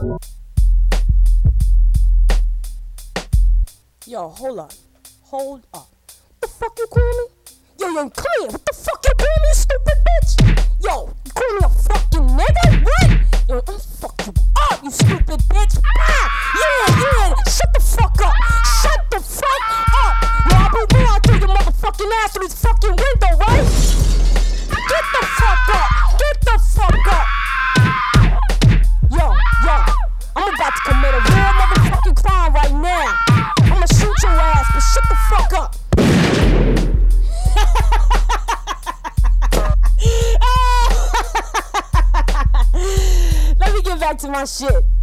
Yo, hold up. Hold up. What the fuck you call me? Yo, come here. What the fuck you call me, you stupid bitch? Yo, you call me a fucking nigga? What? Yo, I'm fuck you up, you stupid bitch. Yeah. Shut the fuck up. Shut the fuck up. Yo, I'll be going through your motherfucking ass through this fucking window, right? Get the fuck up. Get the fuck up. Yo, I'm about to commit a real motherfucking crime right now. I'ma shoot your ass, but shut the fuck up. Let me get back to my shit.